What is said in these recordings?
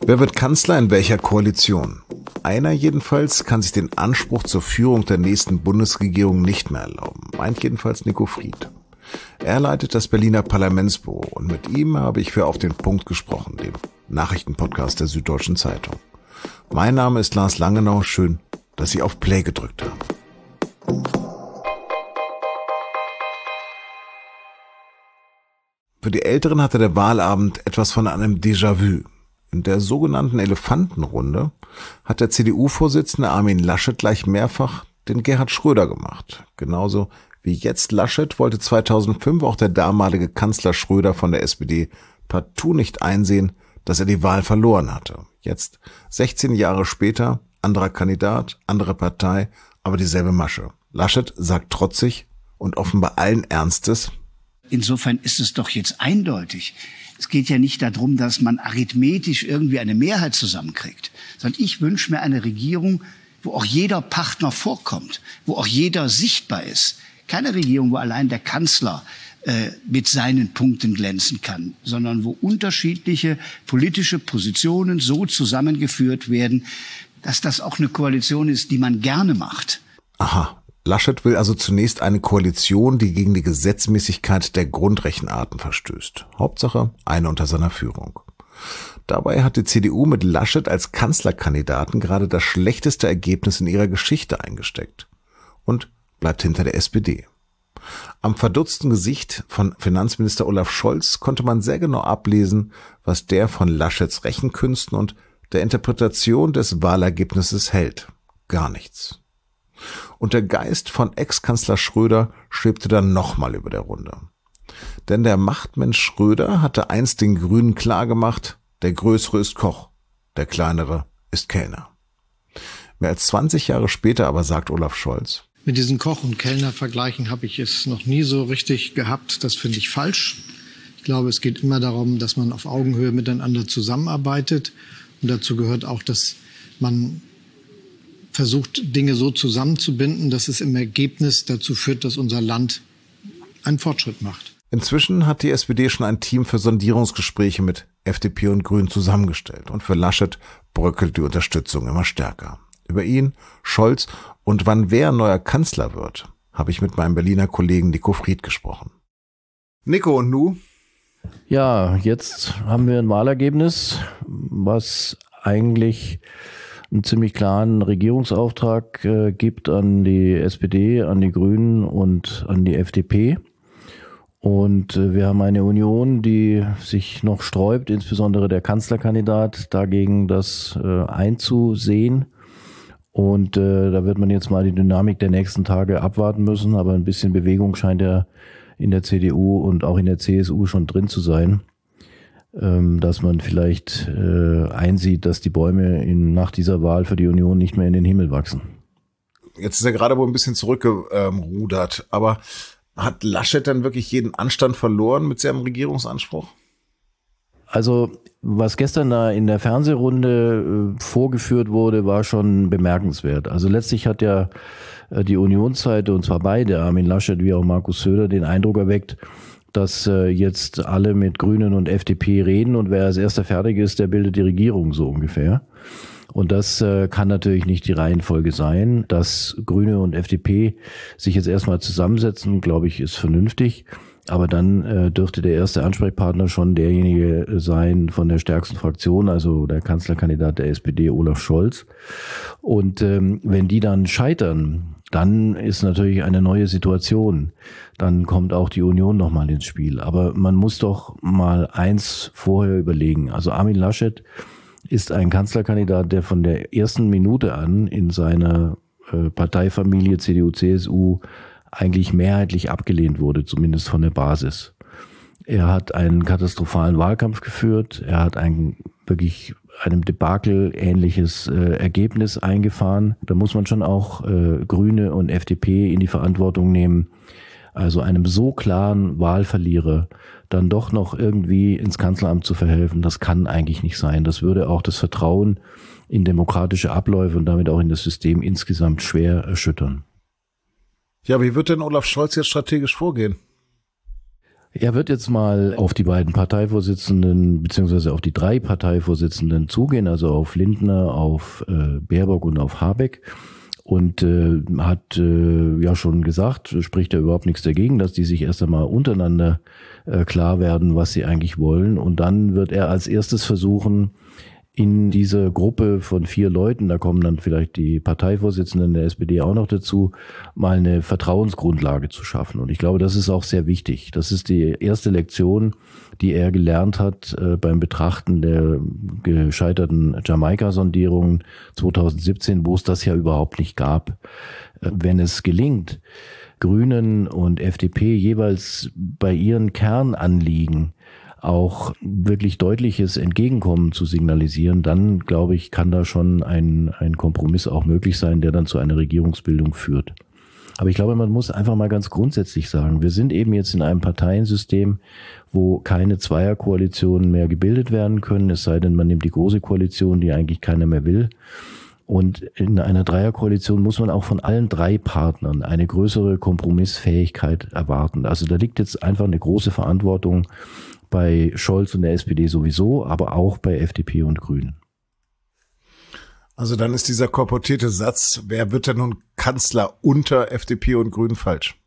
Wer wird Kanzler in welcher Koalition? Einer jedenfalls kann sich den Anspruch zur Führung der nächsten Bundesregierung nicht mehr erlauben, meint jedenfalls Nico Fried. Er leitet das Berliner Parlamentsbüro und mit ihm habe ich für Auf den Punkt gesprochen, dem Nachrichtenpodcast der Süddeutschen Zeitung. Mein Name ist Lars Langenau, schön, dass Sie auf Play gedrückt haben. Für die Älteren hatte der Wahlabend etwas von einem Déjà-vu. In der sogenannten Elefantenrunde hat der CDU-Vorsitzende Armin Laschet gleich mehrfach den Gerhard Schröder gemacht. Genauso wie jetzt Laschet wollte 2005 auch der damalige Kanzler Schröder von der SPD partout nicht einsehen, dass er die Wahl verloren hatte. Jetzt, 16 Jahre später, anderer Kandidat, andere Partei, aber dieselbe Masche. Laschet sagt trotzig und offenbar allen Ernstes: Insofern ist es doch jetzt eindeutig. Es geht ja nicht darum, dass man arithmetisch irgendwie eine Mehrheit zusammenkriegt, sondern ich wünsche mir eine Regierung, wo auch jeder Partner vorkommt, wo auch jeder sichtbar ist. Keine Regierung, wo allein der Kanzler mit seinen Punkten glänzen kann, sondern wo unterschiedliche politische Positionen so zusammengeführt werden, dass das auch eine Koalition ist, die man gerne macht. Aha. Laschet will also zunächst eine Koalition, die gegen die Gesetzmäßigkeit der Grundrechenarten verstößt. Hauptsache eine unter seiner Führung. Dabei hat die CDU mit Laschet als Kanzlerkandidaten gerade das schlechteste Ergebnis in ihrer Geschichte eingesteckt und bleibt hinter der SPD. Am verdutzten Gesicht von Finanzminister Olaf Scholz konnte man sehr genau ablesen, was der von Laschets Rechenkünsten und der Interpretation des Wahlergebnisses hält. Gar nichts. Und der Geist von Ex-Kanzler Schröder schwebte dann nochmal über der Runde. Denn der Machtmensch Schröder hatte einst den Grünen klargemacht: der Größere ist Koch, der Kleinere ist Kellner. Mehr als 20 Jahre später aber sagt Olaf Scholz: Mit diesen Koch- und Kellner-Vergleichen habe ich es noch nie so richtig gehabt. Das finde ich falsch. Ich glaube, es geht immer darum, dass man auf Augenhöhe miteinander zusammenarbeitet. Und dazu gehört auch, dass man versucht, Dinge so zusammenzubinden, dass es im Ergebnis dazu führt, dass unser Land einen Fortschritt macht. Inzwischen hat die SPD schon ein Team für Sondierungsgespräche mit FDP und Grünen zusammengestellt. Und für Laschet bröckelt die Unterstützung immer stärker. Über ihn, Scholz und wann wer neuer Kanzler wird, habe ich mit meinem Berliner Kollegen Nico Fried gesprochen. Nico, und nu? Ja, jetzt haben wir ein Wahlergebnis, was eigentlich einen ziemlich klaren Regierungsauftrag gibt an die SPD, an die Grünen und an die FDP. Und wir haben eine Union, die sich noch sträubt, insbesondere der Kanzlerkandidat, dagegen das einzusehen. Und da wird man jetzt mal die Dynamik der nächsten Tage abwarten müssen. Aber ein bisschen Bewegung scheint ja in der CDU und auch in der CSU schon drin zu sein, dass man vielleicht einsieht, dass die Bäume nach dieser Wahl für die Union nicht mehr in den Himmel wachsen. Jetzt ist er gerade wohl ein bisschen zurückgerudert, aber hat Laschet dann wirklich jeden Anstand verloren mit seinem Regierungsanspruch? Also was gestern da in der Fernsehrunde vorgeführt wurde, war schon bemerkenswert. Also letztlich hat ja die Unionsseite, und zwar beide, Armin Laschet wie auch Markus Söder, den Eindruck erweckt, dass jetzt alle mit Grünen und FDP reden und wer als erster fertig ist, der bildet die Regierung, so ungefähr. Und das kann natürlich nicht die Reihenfolge sein. Dass Grüne und FDP sich jetzt erstmal zusammensetzen, glaube ich, ist vernünftig. Aber dann dürfte der erste Ansprechpartner schon derjenige sein von der stärksten Fraktion, also der Kanzlerkandidat der SPD, Olaf Scholz. Und wenn die dann scheitern, dann ist natürlich eine neue Situation. Dann kommt auch die Union nochmal ins Spiel. Aber man muss doch mal eins vorher überlegen. Also Armin Laschet ist ein Kanzlerkandidat, der von der ersten Minute an in seiner Parteifamilie CDU-CSU eigentlich mehrheitlich abgelehnt wurde, zumindest von der Basis. Er hat einen katastrophalen Wahlkampf geführt. Er hat einem Debakel ähnliches Ergebnis eingefahren. Da muss man schon auch Grüne und FDP in die Verantwortung nehmen. Also einem so klaren Wahlverlierer dann doch noch irgendwie ins Kanzleramt zu verhelfen, das kann eigentlich nicht sein. Das würde auch das Vertrauen in demokratische Abläufe und damit auch in das System insgesamt schwer erschüttern. Ja, wie wird denn Olaf Scholz jetzt strategisch vorgehen? Er wird jetzt mal auf die beiden Parteivorsitzenden beziehungsweise auf die 3 Parteivorsitzenden zugehen, also auf Lindner, auf Baerbock und auf Habeck. Und hat ja schon gesagt, spricht ja überhaupt nichts dagegen, dass die sich erst einmal untereinander klar werden, was sie eigentlich wollen. Und dann wird er als erstes versuchen, in dieser Gruppe von 4 Leuten, da kommen dann vielleicht die Parteivorsitzenden der SPD auch noch dazu, mal eine Vertrauensgrundlage zu schaffen. Und ich glaube, das ist auch sehr wichtig. Das ist die erste Lektion, die er gelernt hat beim Betrachten der gescheiterten Jamaika-Sondierungen 2017, wo es das ja überhaupt nicht gab. Wenn es gelingt, Grünen und FDP jeweils bei ihren Kernanliegen auch wirklich deutliches Entgegenkommen zu signalisieren, dann, glaube ich, kann da schon ein Kompromiss auch möglich sein, der dann zu einer Regierungsbildung führt. Aber ich glaube, man muss einfach mal ganz grundsätzlich sagen, wir sind eben jetzt in einem Parteiensystem, wo keine Zweierkoalitionen mehr gebildet werden können, es sei denn, man nimmt die große Koalition, die eigentlich keiner mehr will. Und in einer Dreierkoalition muss man auch von allen 3 Partnern eine größere Kompromissfähigkeit erwarten. Also da liegt jetzt einfach eine große Verantwortung bei Scholz und der SPD sowieso, aber auch bei FDP und Grünen. Also dann ist dieser kolportierte Satz, wer wird denn nun Kanzler unter FDP und Grünen, falsch?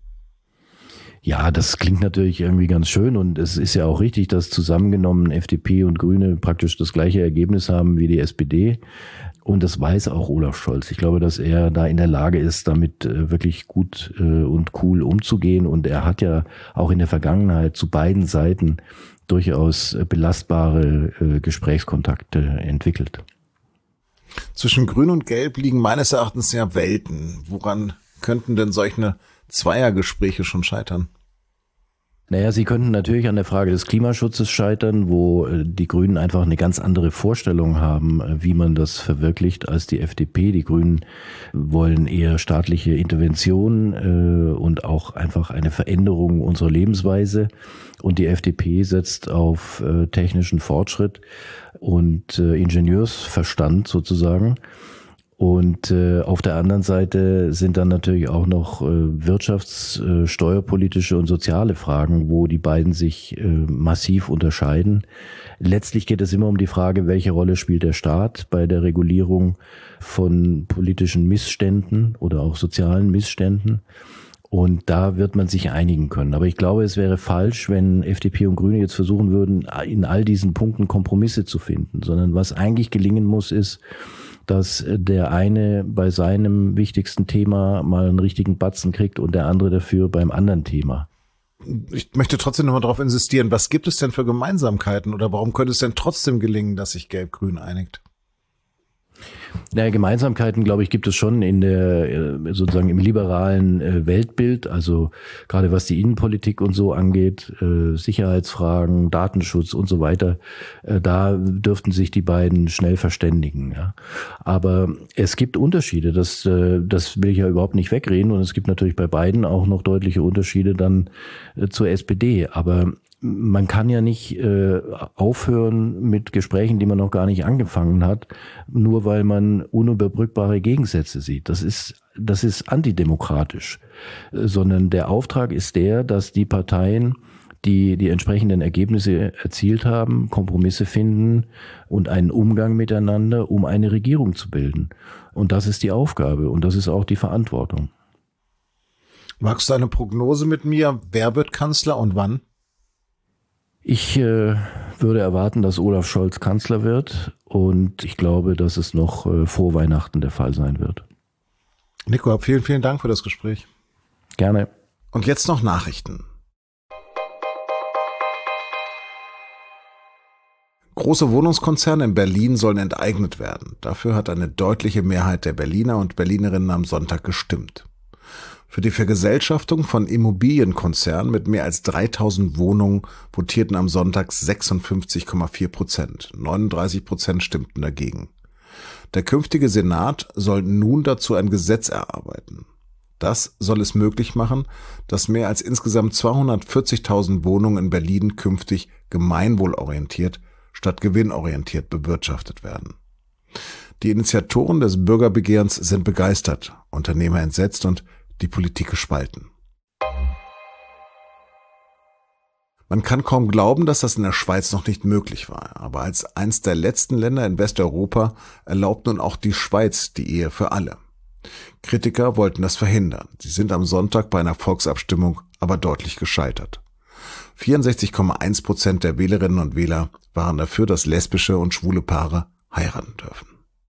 Ja, das klingt natürlich irgendwie ganz schön und es ist ja auch richtig, dass zusammengenommen FDP und Grüne praktisch das gleiche Ergebnis haben wie die SPD. Und das weiß auch Olaf Scholz. Ich glaube, dass er da in der Lage ist, damit wirklich gut und cool umzugehen. Und er hat ja auch in der Vergangenheit zu beiden Seiten durchaus belastbare Gesprächskontakte entwickelt. Zwischen Grün und Gelb liegen meines Erachtens ja Welten. Woran könnten denn solche Zweiergespräche schon scheitern? Naja, sie könnten natürlich an der Frage des Klimaschutzes scheitern, wo die Grünen einfach eine ganz andere Vorstellung haben, wie man das verwirklicht, als die FDP. Die Grünen wollen eher staatliche Intervention und auch einfach eine Veränderung unserer Lebensweise. Und die FDP setzt auf technischen Fortschritt und Ingenieursverstand sozusagen. Und auf der anderen Seite sind dann natürlich auch noch wirtschafts-, steuerpolitische und soziale Fragen, wo die beiden sich massiv unterscheiden. Letztlich geht es immer um die Frage, welche Rolle spielt der Staat bei der Regulierung von politischen Missständen oder auch sozialen Missständen. Und da wird man sich einigen können. Aber ich glaube, es wäre falsch, wenn FDP und Grüne jetzt versuchen würden, in all diesen Punkten Kompromisse zu finden, sondern was eigentlich gelingen muss, ist, dass der eine bei seinem wichtigsten Thema mal einen richtigen Batzen kriegt und der andere dafür beim anderen Thema. Ich möchte trotzdem nochmal darauf insistieren, was gibt es denn für Gemeinsamkeiten oder warum könnte es denn trotzdem gelingen, dass sich Gelb-Grün einigt? Naja, Gemeinsamkeiten, glaube ich, gibt es schon in der, sozusagen im liberalen Weltbild, also gerade was die Innenpolitik und so angeht, Sicherheitsfragen, Datenschutz und so weiter, da dürften sich die beiden schnell verständigen. Ja. Aber es gibt Unterschiede, das will ich ja überhaupt nicht wegreden und es gibt natürlich bei beiden auch noch deutliche Unterschiede dann zur SPD, aber man kann ja nicht aufhören mit Gesprächen, die man noch gar nicht angefangen hat, nur weil man unüberbrückbare Gegensätze sieht. Das ist antidemokratisch, sondern der Auftrag ist der, dass die Parteien, die entsprechenden Ergebnisse erzielt haben, Kompromisse finden und einen Umgang miteinander, um eine Regierung zu bilden. Und das ist die Aufgabe und das ist auch die Verantwortung. Magst du eine Prognose mit mir? Wer wird Kanzler und wann? Ich würde erwarten, dass Olaf Scholz Kanzler wird und ich glaube, dass es noch vor Weihnachten der Fall sein wird. Nico, vielen, vielen Dank für das Gespräch. Gerne. Und jetzt noch Nachrichten. Große Wohnungskonzerne in Berlin sollen enteignet werden. Dafür hat eine deutliche Mehrheit der Berliner und Berlinerinnen am Sonntag gestimmt. Für die Vergesellschaftung von Immobilienkonzernen mit mehr als 3000 Wohnungen votierten am Sonntag 56,4%. 39% stimmten dagegen. Der künftige Senat soll nun dazu ein Gesetz erarbeiten. Das soll es möglich machen, dass mehr als insgesamt 240.000 Wohnungen in Berlin künftig gemeinwohlorientiert statt gewinnorientiert bewirtschaftet werden. Die Initiatoren des Bürgerbegehrens sind begeistert, Unternehmer entsetzt und die Politik gespalten. Man kann kaum glauben, dass das in der Schweiz noch nicht möglich war. Aber als eines der letzten Länder in Westeuropa erlaubt nun auch die Schweiz die Ehe für alle. Kritiker wollten das verhindern. Sie sind am Sonntag bei einer Volksabstimmung aber deutlich gescheitert. 64,1% der Wählerinnen und Wähler waren dafür, dass lesbische und schwule Paare heiraten dürfen.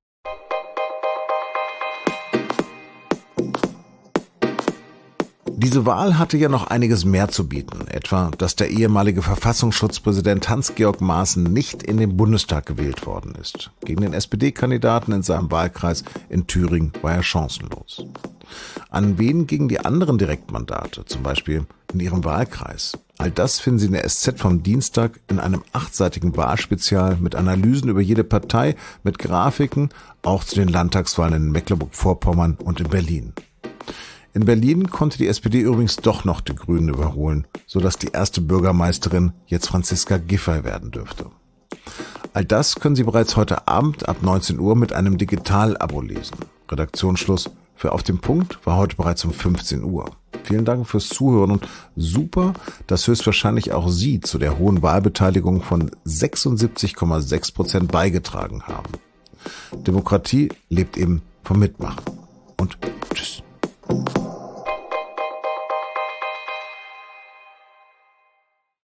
Diese Wahl hatte ja noch einiges mehr zu bieten, etwa, dass der ehemalige Verfassungsschutzpräsident Hans-Georg Maaßen nicht in den Bundestag gewählt worden ist. Gegen den SPD-Kandidaten in seinem Wahlkreis in Thüringen war er chancenlos. An wen gingen die anderen Direktmandate, zum Beispiel in ihrem Wahlkreis? All das finden Sie in der SZ vom Dienstag in einem 8-seitigen Wahlspezial mit Analysen über jede Partei, mit Grafiken, auch zu den Landtagswahlen in Mecklenburg-Vorpommern und in Berlin. In Berlin konnte die SPD übrigens doch noch die Grünen überholen, sodass die erste Bürgermeisterin jetzt Franziska Giffey werden dürfte. All das können Sie bereits heute Abend ab 19 Uhr mit einem Digital-Abo lesen. Redaktionsschluss für Auf den Punkt war heute bereits um 15 Uhr. Vielen Dank fürs Zuhören und super, dass höchstwahrscheinlich auch Sie zu der hohen Wahlbeteiligung von 76,6% beigetragen haben. Demokratie lebt eben vom Mitmachen. Und